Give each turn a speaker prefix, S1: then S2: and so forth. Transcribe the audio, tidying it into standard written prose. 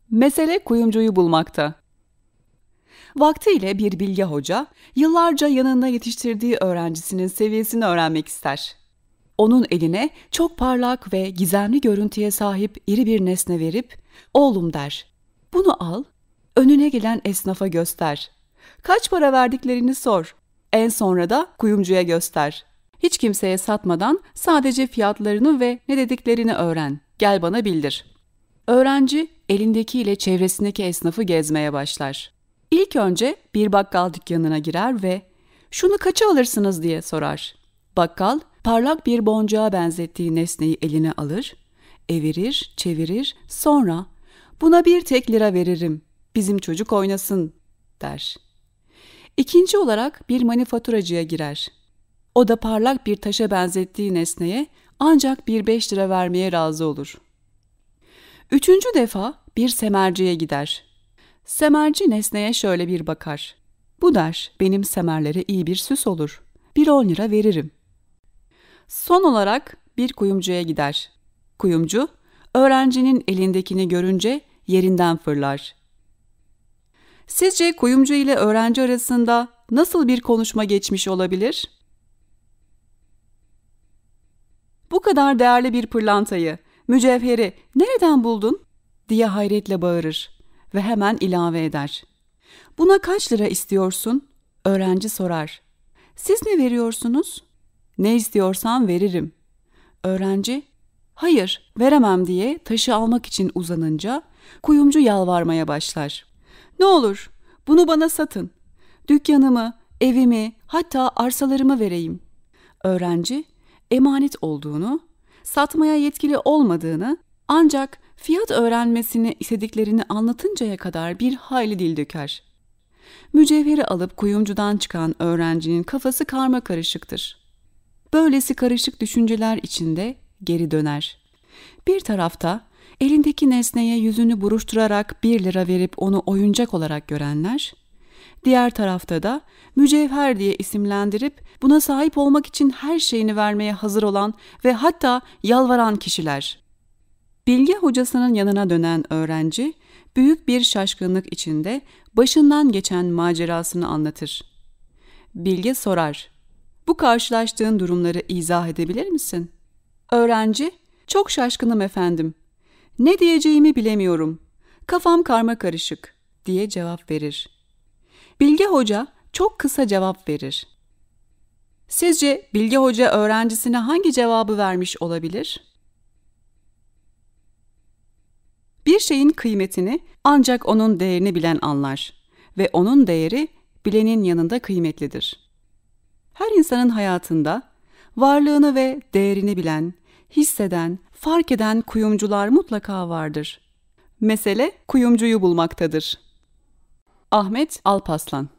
S1: Mesele kuyumcuyu bulmakta. Vaktiyle bir bilge hoca, yıllarca yanında yetiştirdiği öğrencisinin seviyesini öğrenmek ister. Onun eline çok parlak ve gizemli görüntüye sahip iri bir nesne verip, "Oğlum," der, "bunu al, önüne gelen esnafa göster. Kaç para verdiklerini sor. En sonra da kuyumcuya göster. Hiç kimseye satmadan sadece fiyatlarını ve ne dediklerini öğren. Gel bana bildir." Öğrenci elindekiyle çevresindeki esnafı gezmeye başlar. İlk önce bir bakkal dükkanına girer ve "Şunu kaça alırsınız?" diye sorar. Bakkal parlak bir boncuğa benzettiği nesneyi eline alır, evirir, çevirir, sonra "Buna bir tek lira veririm, bizim çocuk oynasın," der. İkinci olarak bir manifaturacıya girer. O da parlak bir taşa benzettiği nesneye ancak bir 5 lira vermeye razı olur. Üçüncü defa bir semerciye gider. Semerci nesneye şöyle bir bakar. "Bu," der, "benim semerlere iyi bir süs olur. Bir 10 lira veririm." Son olarak bir kuyumcuya gider. Kuyumcu, öğrencinin elindekini görünce yerinden fırlar. Sizce kuyumcu ile öğrenci arasında nasıl bir konuşma geçmiş olabilir? "Bu kadar değerli bir pırlantayı, mücevheri nereden buldun?" diye hayretle bağırır ve hemen ilave eder. "Buna kaç lira istiyorsun?" Öğrenci sorar. "Siz ne veriyorsunuz?" "Ne istiyorsan veririm." Öğrenci, "Hayır, veremem," diye taşı almak için uzanınca kuyumcu yalvarmaya başlar. "Ne olur, bunu bana satın. Dükkanımı, evimi, hatta arsalarımı vereyim." Öğrenci, emanet olduğunu, satmaya yetkili olmadığını, ancak fiyat öğrenmesini istediklerini anlatıncaya kadar bir hayli dil döker. Mücevheri alıp kuyumcudan çıkan öğrencinin kafası karmakarışıktır. Böylesi karışık düşünceler içinde geri döner. Bir tarafta elindeki nesneye yüzünü buruşturarak 1 lira verip onu oyuncak olarak görenler, diğer tarafta da mücevher diye isimlendirip buna sahip olmak için her şeyini vermeye hazır olan ve hatta yalvaran kişiler. Bilge hocasının yanına dönen öğrenci, büyük bir şaşkınlık içinde başından geçen macerasını anlatır. Bilge sorar, "Bu karşılaştığın durumları izah edebilir misin?" Öğrenci, "Çok şaşkınım efendim. Ne diyeceğimi bilemiyorum. Kafam karmakarışık," diye cevap verir. Bilge hoca çok kısa cevap verir. Sizce Bilge hoca öğrencisine hangi cevabı vermiş olabilir? Bir şeyin kıymetini ancak onun değerini bilen anlar ve onun değeri bilenin yanında kıymetlidir. Her insanın hayatında varlığını ve değerini bilen, hisseden, fark eden kuyumcular mutlaka vardır. Mesele kuyumcuyu bulmaktadır. Ahmet Alpaslan.